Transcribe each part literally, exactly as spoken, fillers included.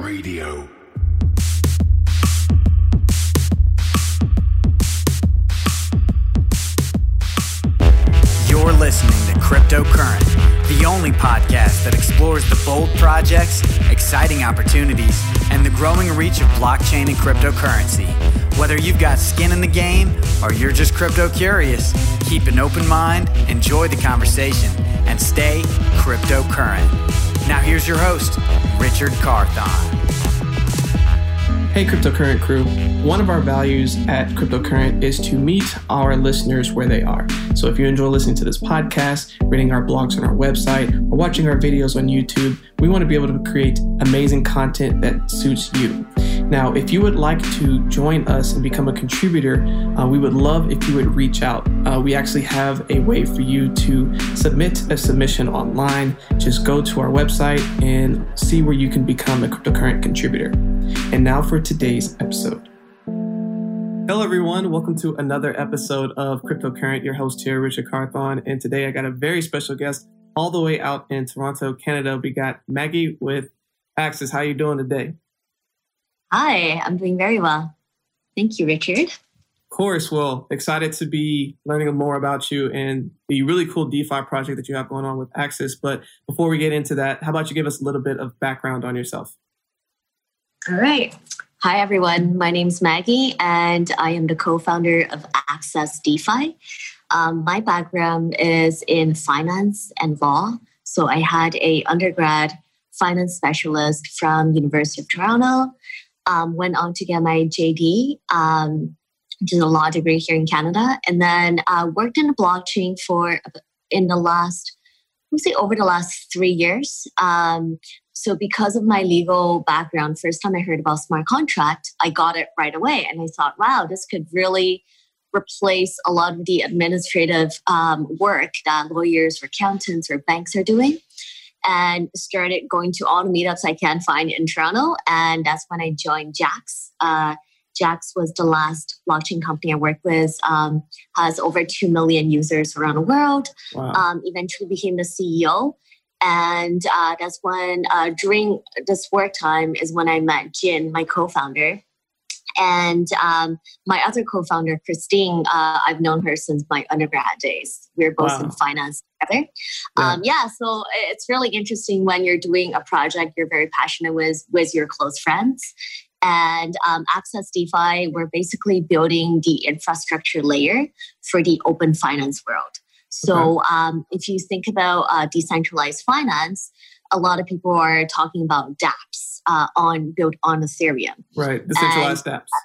Radio. You're listening to Cryptocurrent, the only podcast that explores the bold projects, exciting opportunities, and the growing reach of blockchain and cryptocurrency. Whether you've got skin in the game or you're just crypto curious, keep an open mind, enjoy the conversation, and stay cryptocurrent. Now here's your host, Richard Carthon. Hey Cryptocurrent crew, one of our values at Cryptocurrent is to meet our listeners where they are. So if you enjoy listening to this podcast, reading our blogs on our website, or watching our videos on YouTube, we want to be able to create amazing content that suits you. Now, if you would like to join us and become a contributor, uh, we would love if you would reach out. Uh, we actually have a way for you to submit a submission online. Just go to our website and see where you can become a Cryptocurrent contributor. And now for today's episode. Hello, everyone. Welcome to another episode of Cryptocurrent. Your host here, Richard Carthon. And today I got a very special guest all the way out in Toronto, Canada. We got Maggie with Axis. How are you doing today? Hi, I'm doing very well. Thank you, Richard. Of course. Well, excited to be learning more about you and the really cool DeFi project that you have going on with Axis. But before we get into that, how about you give us a little bit of background on yourself? All right. Hi, everyone. My name's Maggie, and I am the co-founder of Access DeFi. Um, my background is in finance and law. So I had a undergrad finance specialist from University of Toronto. Um, went on to get my J D, um, did a law degree here in Canada, and then uh, worked in the blockchain for in the last, I would say over the last three years. Um, so because of my legal background, first time I heard about smart contract, I got it right away, and I thought, wow, this could really replace a lot of the administrative um, work that lawyers or accountants or banks are doing. And started going to all the meetups I can find in Toronto. And that's when I joined Jaxx. Uh, Jaxx was the last blockchain company I worked with, um, has over two million users around the world. Wow. Um, eventually became the C E O. And uh, that's when, uh, during this work time is when I met Jin, my co-founder. And um, my other co-founder, Christine, uh, I've known her since my undergrad days. We're both Wow. in finance together. Yeah. Um, yeah, so it's really interesting when you're doing a project you're very passionate with, with your close friends. And um, Access DeFi, we're basically building the infrastructure layer for the open finance world. So okay. um, if you think about uh, decentralized finance, a lot of people are talking about dApps uh, on built on Ethereum. Right, decentralized and, apps.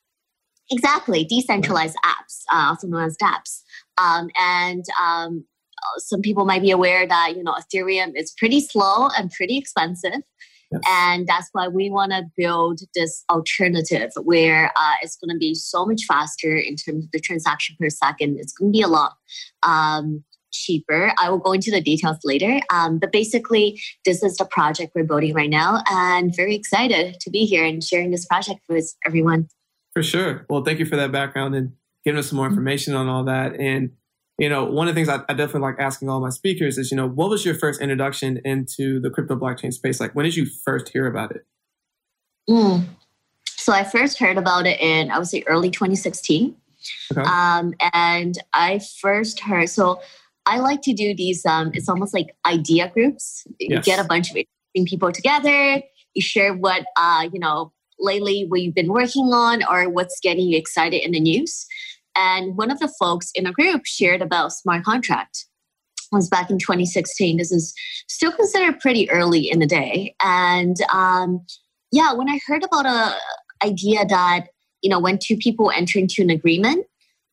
Exactly, decentralized right. apps, uh, also known as dApps. Um, and um, some people might be aware that you know Ethereum is pretty slow and pretty expensive. Yes. And that's why we want to build this alternative where uh, it's going to be so much faster in terms of the transaction per second. It's going to be a lot um, cheaper. I will go into the details later. Um, but basically, this is the project we're building right now, and very excited to be here and sharing this project with everyone. For sure. Well, thank you for that background and giving us some more information on all that. And you know, one of the things I, I definitely like asking all my speakers is, you know, what was your first introduction into the crypto blockchain space? Like, when did you first hear about it? Mm. So I first heard about it in, I would say, early twenty sixteen. Okay. Um, and I first heard, so I like to do these, um, it's almost like idea groups. You yes. get a bunch of interesting people together, you share what, uh, you know, lately what you've been working on or what's getting you excited in the news. And one of the folks in a group shared about smart contract. It was back in twenty sixteen. This is still considered pretty early in the day. And um, yeah, when I heard about a idea that, you know, when two people enter into an agreement,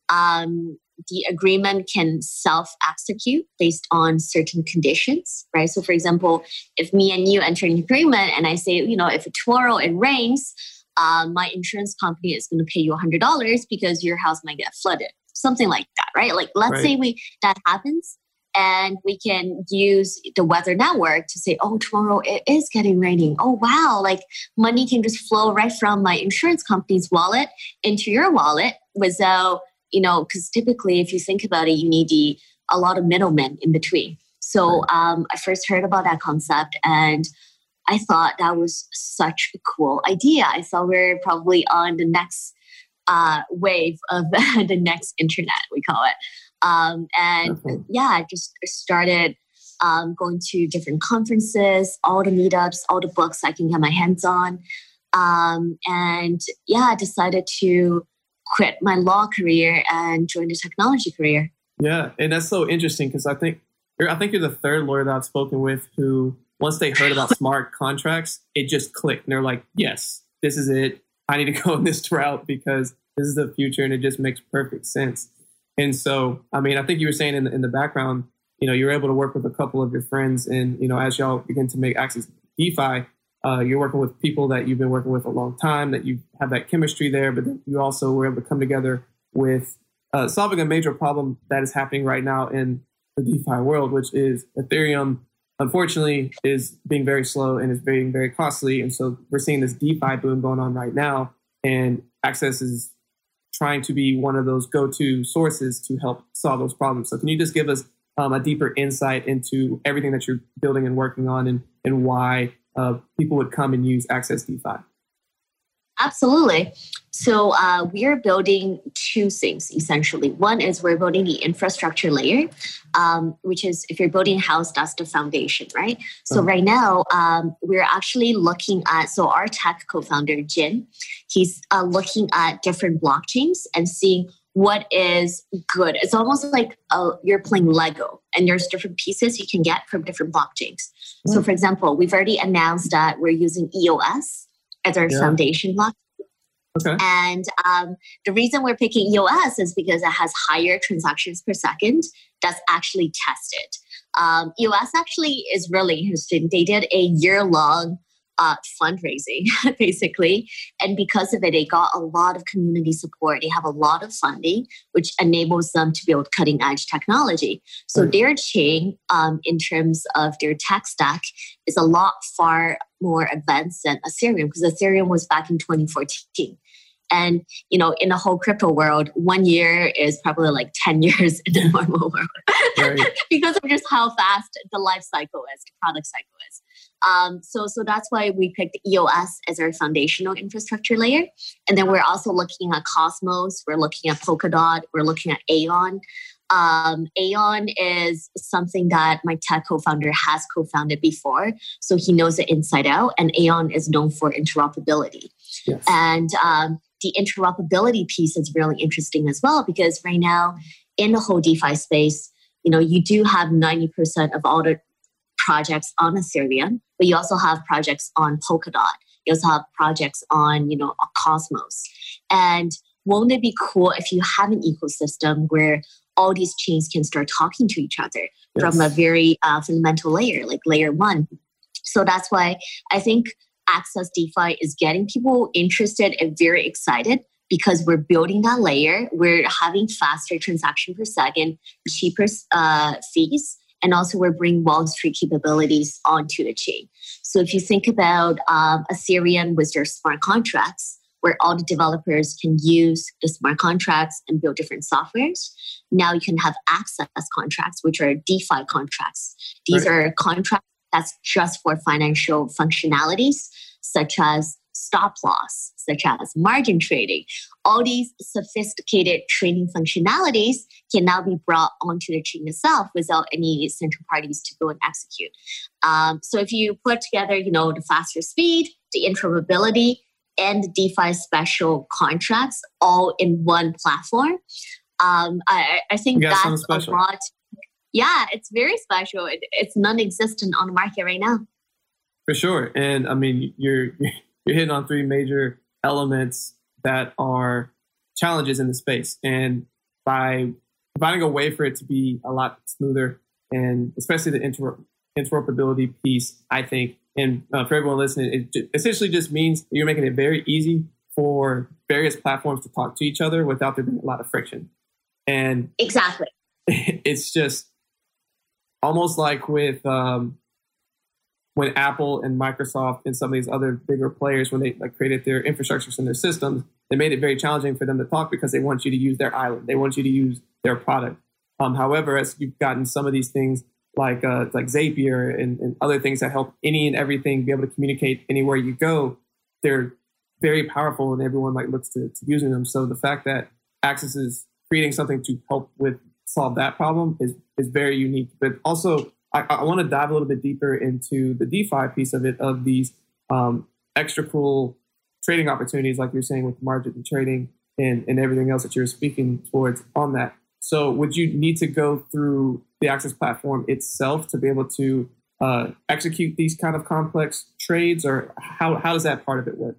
um, the agreement can self-execute based on certain conditions, right? So for example, if me and you enter an agreement and I say, you know, if tomorrow it rains, Um, my insurance company is going to pay you one hundred dollars because your house might get flooded. Something like that, right? Like, let's right. say we that happens and we can use the weather network to say, oh, tomorrow it is getting raining. Oh, wow. Like money can just flow right from my insurance company's wallet into your wallet without, you know, because typically if you think about it, you need the, a lot of middlemen in between. So um, I first heard about that concept and I thought that was such a cool idea. I thought we we're probably on the next uh, wave of the next internet, we call it. Um, and mm-hmm. yeah, I just started um, going to different conferences, all the meetups, all the books I can get my hands on. Um, and yeah, I decided to quit my law career and join the technology career. Yeah, and that's so interesting because I think I think you're the third lawyer that I've spoken with who, once they heard about smart contracts, it just clicked. And they're like, yes, this is it. I need to go in this route because this is the future and it just makes perfect sense. And so, I mean, I think you were saying in the, in the background, you know, you're able to work with a couple of your friends. And, you know, as y'all begin to make Access DeFi, uh, you're working with people that you've been working with a long time, that you have that chemistry there. But then you also were able to come together with uh, solving a major problem that is happening right now in the DeFi world, which is Ethereum, unfortunately, is being very slow and is being very costly. And so we're seeing this DeFi boom going on right now. And Access is trying to be one of those go-to sources to help solve those problems. So can you just give us um, a deeper insight into everything that you're building and working on and, and why uh, people would come and use Access DeFi? Absolutely. So uh, we are building two things, essentially. One is we're building the infrastructure layer, um, which is if you're building a house, that's the foundation, right? So right now, um, we're actually looking at, so our tech co-founder, Jin, he's uh, looking at different blockchains and seeing what is good. It's almost like uh, you're playing Lego and there's different pieces you can get from different blockchains. Mm-hmm. So for example, we've already announced that we're using E O S as our yeah. foundation block. Okay. And um, the reason we're picking E O S is because it has higher transactions per second that's actually tested. Um, E O S actually is really interesting. They did a year-long uh, fundraising, basically. And because of it, they got a lot of community support. They have a lot of funding, which enables them to build cutting-edge technology. So right. their chain, um, in terms of their tech stack, is a lot far more advanced than Ethereum, because Ethereum was back in twenty fourteen. And, you know, in the whole crypto world, one year is probably like ten years in the normal world right. because of just how fast the life cycle is, the product cycle is. Um, so, so that's why we picked E O S as our foundational infrastructure layer. And then we're also looking at Cosmos. We're looking at Polkadot. We're looking at Aeon. Um, Aeon is something that my tech co-founder has co-founded before. So he knows it inside out. And Aeon is known for interoperability. Yes. And um, the interoperability piece is really interesting as well, because right now in the whole DeFi space, you know, you do have ninety percent of all the projects on Ethereum, but you also have projects on Polkadot. You also have projects on, you know, Cosmos. And won't it be cool if you have an ecosystem where all these chains can start talking to each other yes. from a very uh, fundamental layer, like layer one? So that's why I think Access DeFi is getting people interested and very excited, because we're building that layer. We're having faster transaction per second, cheaper uh, fees, and also we're bringing Wall Street capabilities onto the chain. So if you think about um, Ethereum with their smart contracts, where all the developers can use the smart contracts and build different softwares, now you can have Access contracts, which are DeFi contracts. These right. are contracts that's just for financial functionalities, such as stop loss, such as margin trading. All these sophisticated trading functionalities can now be brought onto the chain itself without any central parties to go and execute. Um, so if you put together, you know, the faster speed, the interoperability, and the DeFi special contracts all in one platform, um, I, I think that's a lot. Yeah, it's very special. It, it's non-existent on the market right now. For sure. And I mean, you're you're hitting on three major elements that are challenges in the space. And by finding a way for it to be a lot smoother, and especially the inter- interoperability piece, I think, and uh, for everyone listening, it j- essentially just means you're making it very easy for various platforms to talk to each other without there being a lot of friction. And exactly, it's just almost like with um, when Apple and Microsoft and some of these other bigger players, when they like created their infrastructures and their systems, they made it very challenging for them to talk because they want you to use their island. They want you to use their product. Um, however, as you've gotten some of these things like uh, like Zapier and, and other things that help any and everything be able to communicate anywhere you go, they're very powerful and everyone like looks to, to using them. So the fact that Access is creating something to help with solve that problem is is very unique. But also, I, I want to dive a little bit deeper into the DeFi piece of it, of these um, extra cool trading opportunities, like you're saying with margin trading and, and everything else that you're speaking towards on that. So would you need to go through the Access platform itself to be able to uh, execute these kind of complex trades, or how, how does that part of it work?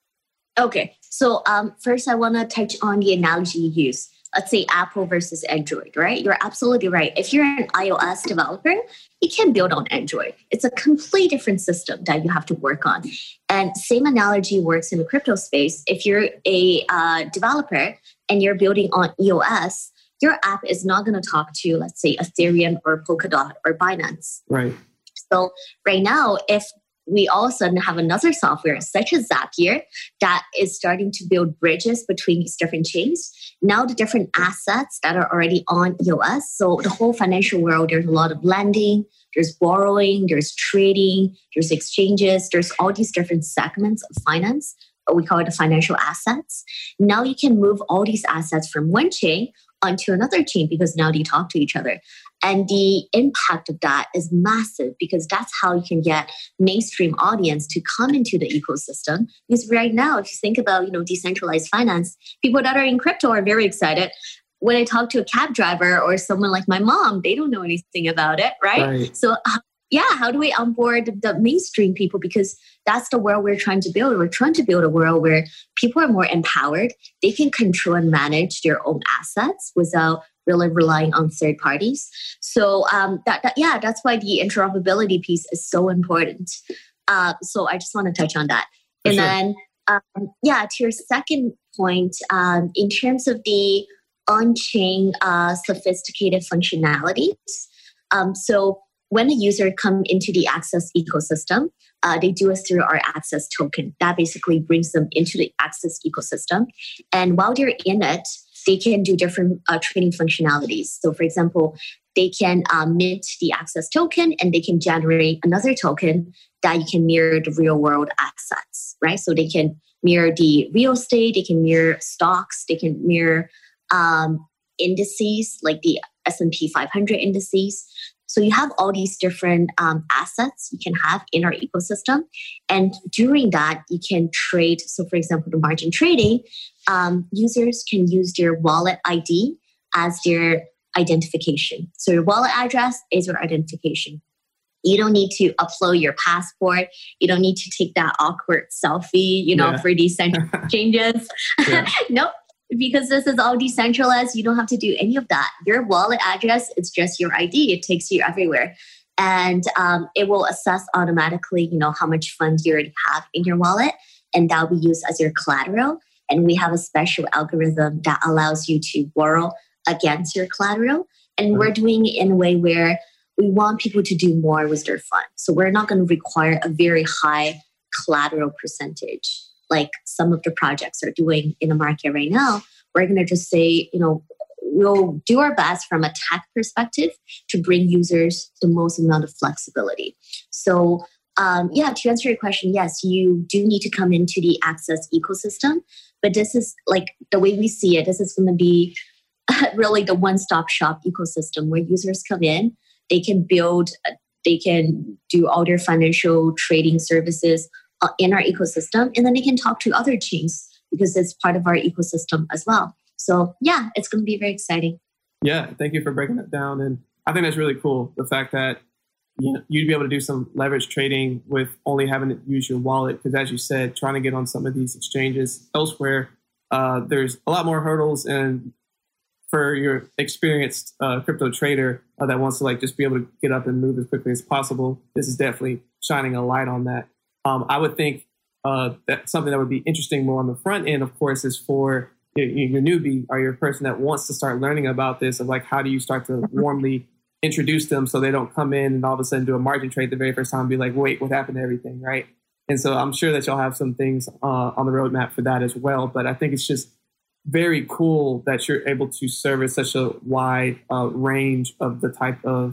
Okay, so um, first I want to touch on the analogy you use. Let's say Apple versus Android, right? You're absolutely right. If you're an iOS developer, you can't build on Android. It's a completely different system that you have to work on. And same analogy works in the crypto space. If you're a uh, developer and you're building on E O S, your app is not going to talk to, let's say, Ethereum or Polkadot or Binance. Right. So right now, if we all of a sudden have another software such as Zapier that is starting to build bridges between these different chains. Now the different assets that are already on E O S. So the whole financial world, there's a lot of lending, there's borrowing, there's trading, there's exchanges, there's all these different segments of finance. We call it the financial assets. Now you can move all these assets from one chain onto another chain because now they talk to each other. And the impact of that is massive because that's how you can get mainstream audience to come into the ecosystem. Because right now, if you think about, you know, decentralized finance, people that are in crypto are very excited. When I talk to a cab driver or someone like my mom, they don't know anything about it, right? right. So uh, yeah, how do we onboard the mainstream people? Because that's the world we're trying to build. We're trying to build a world where people are more empowered. They can control and manage their own assets without really relying on third parties. So um, that, that yeah, that's why the interoperability piece is so important. Uh, so I just want to touch on that. For and sure. then um, yeah, to your second point, um, in terms of the on-chain uh, sophisticated functionalities. Um, so when a user comes into the Access ecosystem, uh, they do it through our Access token. That basically brings them into the Access ecosystem. And while they're in it, they can do different uh, trading functionalities. So for example, they can uh, mint the Access token and they can generate another token that you can mirror the real world assets, right? So they can mirror the real estate, they can mirror stocks, they can mirror um, indices like the S and P five hundred indices. So you have all these different um, assets you can have in our ecosystem. And during that, you can trade. So for example, the margin trading, um, users can use their wallet I D as their identification. So your wallet address is your identification. You don't need to upload your passport. You don't need to take that awkward selfie, you know, yeah. for these central changes. Nope. Because this is all decentralized, you don't have to do any of that. Your wallet address, it's just your I D. It takes you everywhere. And um, it will assess automatically, you know, how much funds you already have in your wallet. And that will be used as your collateral. And we have a special algorithm that allows you to borrow against your collateral. And we're doing it in a way where we want people to do more with their funds. So we're not going to require a very high collateral percentage like some of the projects are doing in the market right now. We're going to just say, you know, we'll do our best from a tech perspective to bring users the most amount of flexibility. So um, yeah, to answer your question, yes, you do need to come into the Access ecosystem, but this is like the way we see it, this is going to be really the one-stop shop ecosystem where users come in, they can build, they can do all their financial trading services in our ecosystem, and then they can talk to other chains because it's part of our ecosystem as well. So yeah, it's going to be very exciting. Yeah, thank you for breaking that down. And I think that's really cool. The fact that you know, you'd be able to do some leverage trading with only having to use your wallet. Because as you said, trying to get on some of these exchanges elsewhere, uh, there's a lot more hurdles. And for your experienced uh, crypto trader uh, that wants to like just be able to get up and move as quickly as possible, this is definitely shining a light on that. Um, I would think uh, that something that would be interesting more on the front end, of course, is for your, your newbie or your person that wants to start learning about this, of like, how do you start to warmly introduce them so they don't come in and all of a sudden do a margin trade the very first time and be like, wait, what happened to everything, right? And so I'm sure that you'll have some things uh, on the roadmap for that as well. But I think it's just very cool that you're able to service such a wide uh, range of the type of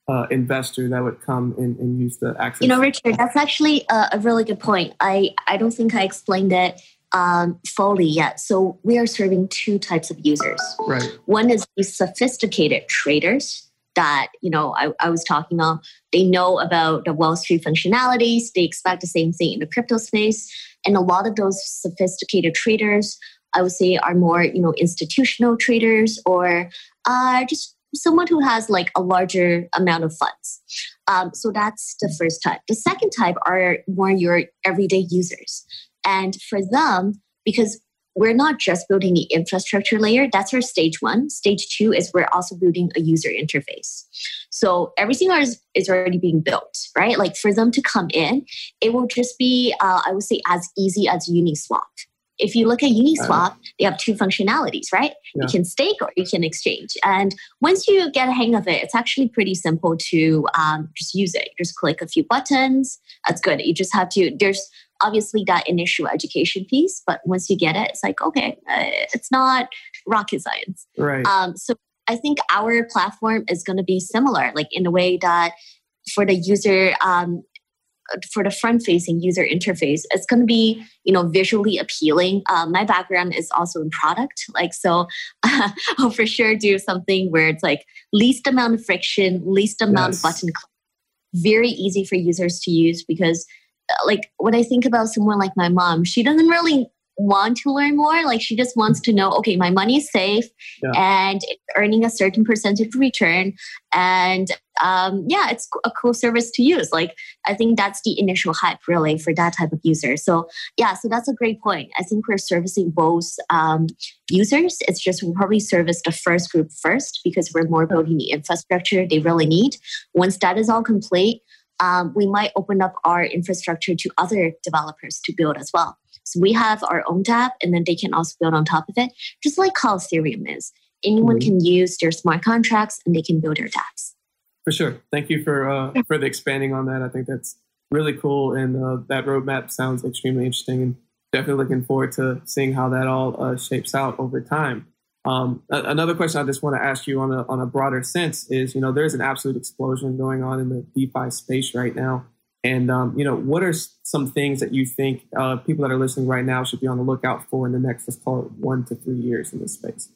uh, investor that would come and, and use the access? You know, Richard, that's actually a, a really good point. I, I don't think I explained it um, fully yet. So we are serving two types of users. Right. One is these sophisticated traders that, you know, I, I was talking about. They know about the Wall Street functionalities. They expect the same thing in the crypto space. And a lot of those sophisticated traders, I would say, are more, you know, institutional traders or uh, just someone who has like a larger amount of funds. Um, so that's the first type. The second type are more your everyday users. And for them, because we're not just building the infrastructure layer, that's our stage one. Stage two is we're also building a user interface. So everything is, is already being built, right? Like for them to come in, it will just be, uh, I would say, as easy as Uniswap. If you look at Uniswap, they have two functionalities, right? Yeah. You can stake or you can exchange. And once you get a hang of it, it's actually pretty simple to um, just use it. Just click a few buttons. That's good. You just have to, there's obviously that initial education piece, but once you get it, it's like, okay, uh, it's not rocket science. Right. Um, so I think our platform is going to be similar, like in a way that for the user, um, for the front-facing user interface, it's going to be, you know, visually appealing. Um, my background is also in product, like so. Uh, I'll for sure do something where it's like least amount of friction, least amount yes. of button click, very easy for users to use. Because, uh, like, when I think about someone like my mom, she doesn't really want to learn more. Like, she just wants to know, okay, my money is safe yeah. and it's earning a certain percentage return, and um, yeah, it's a cool service to use. Like, I think that's the initial hype really for that type of user. So yeah, so that's a great point. I think we're servicing both um, users. It's just we'll probably service the first group first because we're more building the infrastructure they really need. Once that is all complete, um, we might open up our infrastructure to other developers to build as well. So we have our own dApp, and then they can also build on top of it, just like how Ethereum is. Anyone mm-hmm. can use their smart contracts and they can build their dApps. For sure. Thank you for uh, for the expanding on that. I think that's really cool, and uh, that roadmap sounds extremely interesting, and definitely looking forward to seeing how that all uh, shapes out over time. Um, another question I just want to ask you on a on a broader sense is, you know, there's an absolute explosion going on in the DeFi space right now. And, um, you know, what are some things that you think uh, people that are listening right now should be on the lookout for in the next, let's call it one to three years in this space?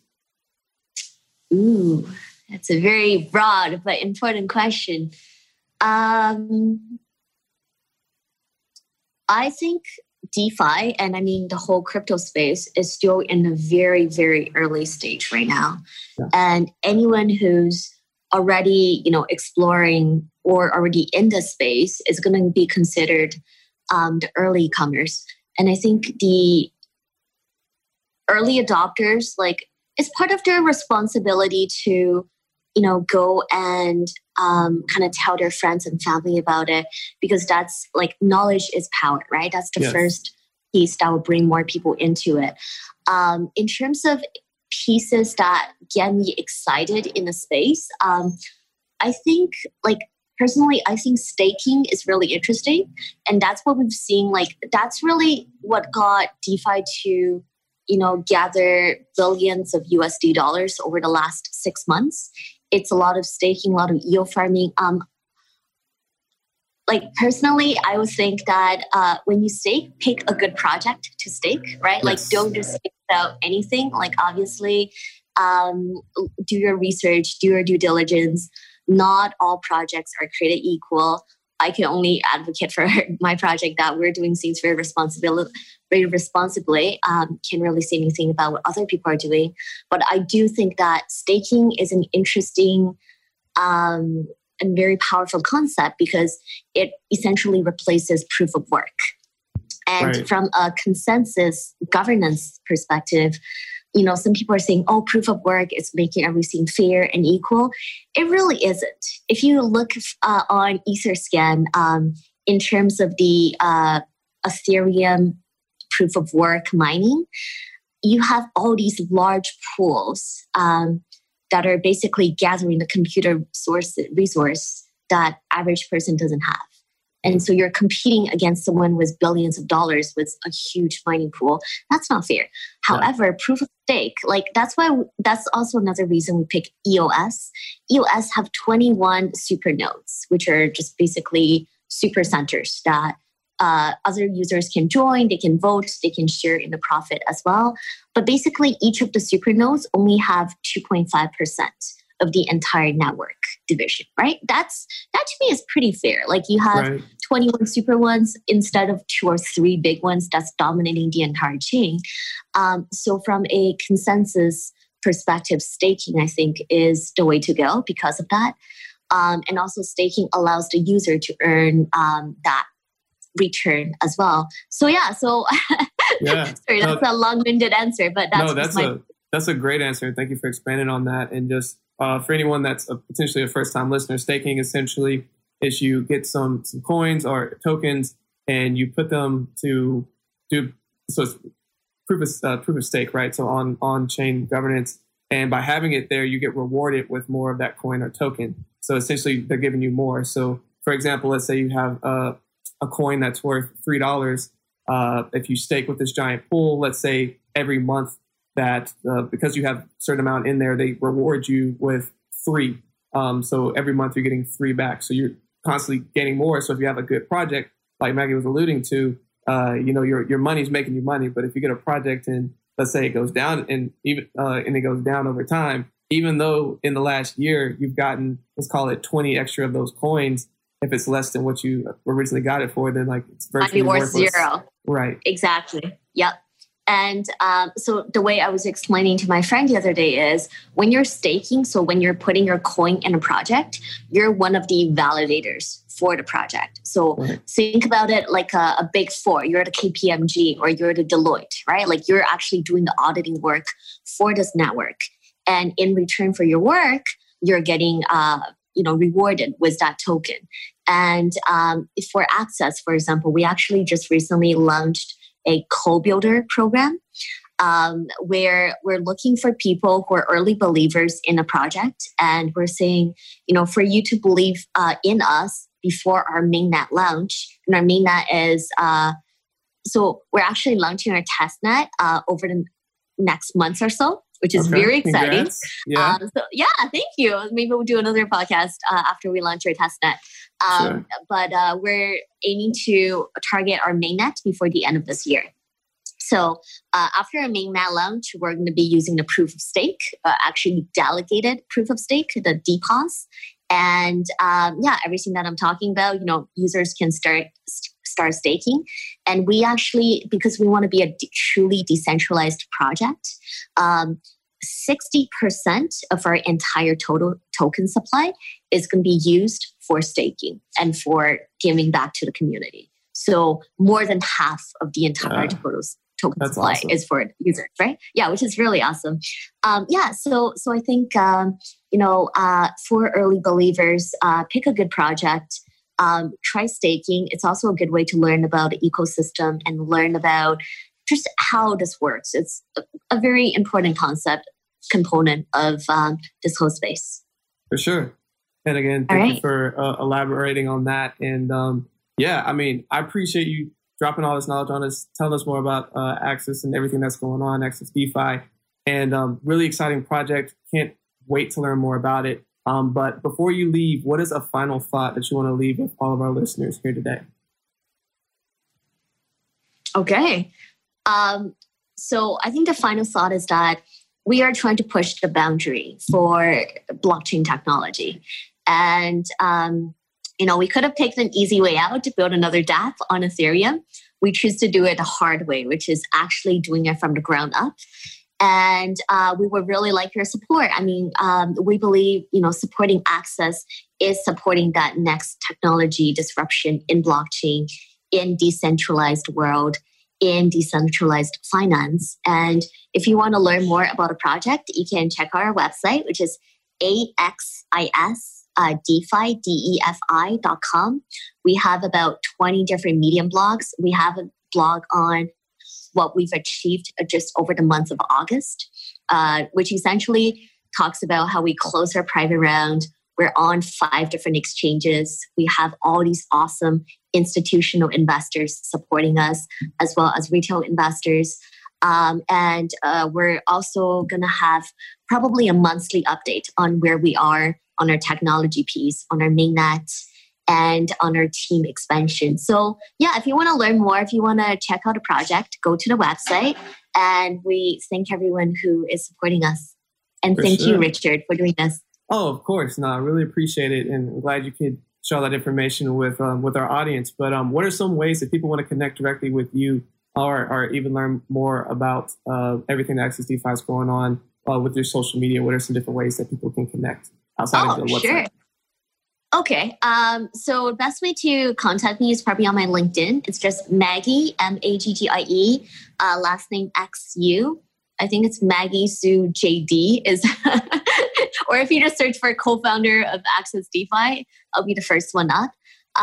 Ooh, that's a very broad but important question. Um, I think DeFi, and I mean the whole crypto space, is still in a very, very early stage right now. Yeah. And anyone who's already, you know, exploring or already in the space is going to be considered um, the early comers. And I think the early adopters, like, it's part of their responsibility to, you know, go and um, kind of tell their friends and family about it, because that's like knowledge is power, right? That's the yes. first piece that will bring more people into it. Um, in terms of pieces that get me excited in the space, um, I think, like, personally, I think staking is really interesting. And that's what we've seen. Like, that's really what got DeFi to, you know, gather billions of U S D dollars over the last six months. It's a lot of staking, a lot of yield farming. Um, like, personally, I would think that uh, when you stake, pick a good project to stake, right? Yes. Like, don't just stake without anything. Like, obviously, um, do your research, do your due diligence. Not all projects are created equal. I can only advocate for my project that we're doing things very responsibly, very responsibly. Um, can't really say anything about what other people are doing. But I do think that staking is an interesting um, and very powerful concept because it essentially replaces proof of work. And right. from a consensus governance perspective, you know, some people are saying, oh, proof of work is making everything fair and equal. It really isn't. If you look uh, on Etherscan, um, in terms of the uh, Ethereum proof of work mining, you have all these large pools um, that are basically gathering the computer source resource that average person doesn't have. And so you're competing against someone with billions of dollars with a huge mining pool. That's not fair. However, yeah. proof of stake, like that's why, that's also another reason we pick E O S. E O S have twenty-one super nodes, which are just basically super centers that uh, other users can join, they can vote, they can share in the profit as well. But basically each of the super nodes only have two point five percent of the entire network division, right? That's that to me is pretty fair. Like you have right. twenty-one super ones instead of two or three big ones that's dominating the entire chain. Um, so from a consensus perspective, staking, I think, is the way to go because of that. Um, and also staking allows the user to earn um, that return as well. So yeah, so yeah. sorry, that's no, a long-winded answer, but that's, no, that's my... a that's a great answer. Thank you for expanding on that. And just Uh, for anyone that's a, potentially a first-time listener, staking essentially is you get some some coins or tokens and you put them to do so it's proof of uh, proof of stake, right? So on on chain governance, and by having it there, you get rewarded with more of that coin or token. So essentially, they're giving you more. So for example, let's say you have a, a coin that's worth three dollars. Uh, if you stake with this giant pool, let's say every month. That uh, because you have a certain amount in there, they reward you with three. Um, so every month you're getting three back. So you're constantly getting more. So if you have a good project, like Maggie was alluding to, uh, you know, your your money's making you money. But if you get a project and let's say it goes down and even uh, and it goes down over time, even though in the last year you've gotten, let's call it twenty extra of those coins, if it's less than what you originally got it for, then like it's virtually worth worthless. Zero. Right. Exactly. Yep. And um, so the way I was explaining to my friend the other day is when you're staking, so when you're putting your coin in a project, you're one of the validators for the project. So right. think about it like a, a big four. You're the K P M G or you're the Deloitte, right? Like you're actually doing the auditing work for this network. And in return for your work, you're getting uh, you know, rewarded with that token. And um, for Access, for example, we actually just recently launched a co-builder program um, where we're looking for people who are early believers in a project. And we're saying, you know, for you to believe uh, in us before our mainnet launch. And our mainnet is, uh, so we're actually launching our testnet uh, over the next months or so, which is okay. very exciting. Congrats. Yeah. Um, so yeah, thank you. Maybe we'll do another podcast uh, after we launch our testnet. Um, sure. But uh, we're aiming to target our mainnet before the end of this year. So uh, after our mainnet launch, we're going to be using the proof of stake, uh, actually delegated proof of stake, the D P O S. And um, yeah, everything that I'm talking about, you know, users can start start staking. And we actually, because we want to be a de- truly decentralized project, um, sixty percent of our entire total token supply is going to be used for staking and for giving back to the community. So more than half of the entire yeah. total token That's supply awesome. Is for users, right? Yeah, which is really awesome. Um, yeah, so so I think um, you know uh, for early believers, uh, pick a good project. Um, try staking. It's also a good way to learn about the ecosystem and learn about just how this works. It's a, a very important concept component of um, this whole space. For sure. And again, thank right. you for uh, elaborating on that. And um, yeah, I mean, I appreciate you dropping all this knowledge on us, telling us more about uh, Access and everything that's going on, Access DeFi. And um, really exciting project. Can't wait to learn more about it. Um, but before you leave, what is a final thought that you want to leave with all of our listeners here today? Okay. Um, so I think the final thought is that we are trying to push the boundary for blockchain technology. And, um, you know, we could have taken an easy way out to build another dApp on Ethereum. We choose to do it the hard way, which is actually doing it from the ground up. And uh, we would really like your support. I mean, um, we believe, you know, supporting Access is supporting that next technology disruption in blockchain, in decentralized world, in decentralized finance. And if you want to learn more about a project, you can check out our website, which is A X I S uh, DeFi, D E F I dot com. We have about twenty different Medium blogs. We have a blog on what we've achieved just over the month of August, uh, which essentially talks about how we closed our private round, We're on five different exchanges. We have all these awesome institutional investors supporting us, as well as retail investors. Um, and uh, we're also going to have probably a monthly update on where we are on our technology piece, on our mainnet, and on our team expansion. So yeah, if you want to learn more, if you want to check out a project, go to the website. And we thank everyone who is supporting us. And for thank sure. you, Richard, for doing this. Oh, of course. No, I really appreciate it. And I'm glad you could share that information with um, with our audience. But um, what are some ways that people want to connect directly with you or, or even learn more about uh, everything that Access DeFi is going on uh, with your social media? What are some different ways that people can connect outside oh, of the website? Sure. Okay. Um, so the best way to contact me is probably on my LinkedIn. It's just Maggie, M A G G I E, uh, last name X U. I think it's Maggie Sue J D is, or if you just search for co-founder of Access DeFi, I'll be the first one up.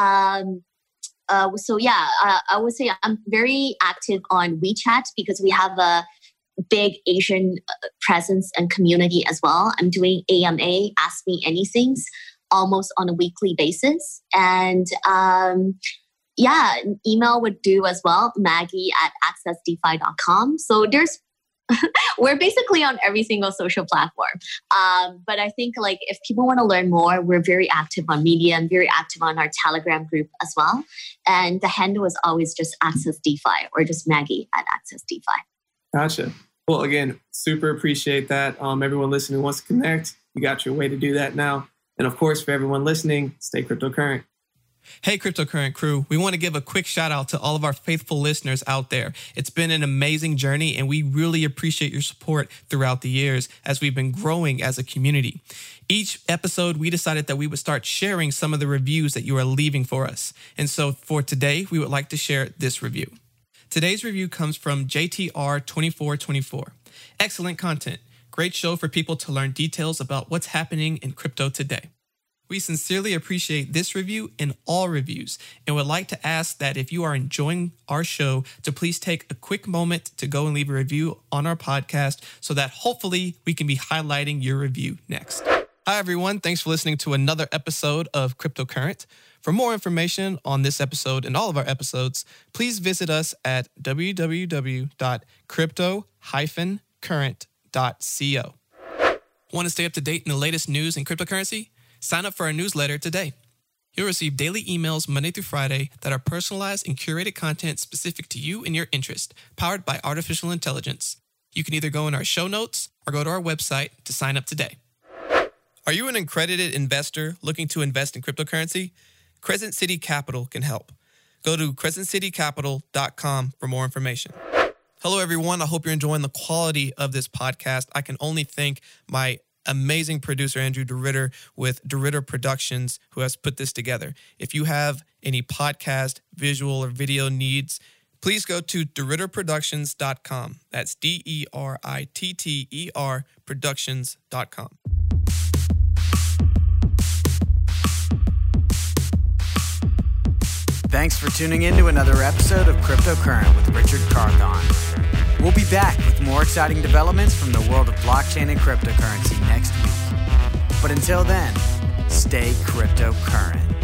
Um, uh, so yeah, uh, I would say I'm very active on WeChat because we have a big Asian presence and community as well. I'm doing A M A, Ask Me Anythings, almost on a weekly basis. And um, yeah, email would do as well, Maggie at access defi dot com. So there's, we're basically on every single social platform. Um, but I think like if people want to learn more, we're very active on Medium, very active on our Telegram group as well. And the handle is always just Access DeFi or just Maggie at Access DeFi. Gotcha. Well, again, super appreciate that. Um, everyone listening who wants to connect, you got your way to do that now. And of course, for everyone listening, stay cryptocurrent. Hey, Cryptocurrent crew, we want to give a quick shout out to all of our faithful listeners out there. It's been an amazing journey, and we really appreciate your support throughout the years as we've been growing as a community. Each episode, we decided that we would start sharing some of the reviews that you are leaving for us. And so for today, we would like to share this review. Today's review comes from J T R twenty-four twenty-four. Excellent content. Great show for people to learn details about what's happening in crypto today. We sincerely appreciate this review and all reviews, and would like to ask that if you are enjoying our show, to please take a quick moment to go and leave a review on our podcast so that hopefully we can be highlighting your review next. Hi, everyone. Thanks for listening to another episode of Cryptocurrent. For more information on this episode and all of our episodes, please visit us at w w w dot crypto dash current dot co. Want to stay up to date in the latest news in cryptocurrency? Sign up for our newsletter today. You'll receive daily emails Monday through Friday that are personalized and curated content specific to you and your interest, powered by artificial intelligence. You can either go in our show notes or go to our website to sign up today. Are you an accredited investor looking to invest in cryptocurrency? Crescent City Capital can help. Go to crescent city capital dot com for more information. Hello, everyone. I hope you're enjoying the quality of this podcast. I can only thank my amazing producer, Andrew DeRitter, with DeRitter Productions, who has put this together. If you have any podcast, visual, or video needs, please go to deritter productions dot com. That's D E R I T T E R productions dot com. Thanks for tuning in to another episode of Cryptocurrent with Richard Carthon. We'll be back with more exciting developments from the world of blockchain and cryptocurrency next week. But until then, stay cryptocurrent.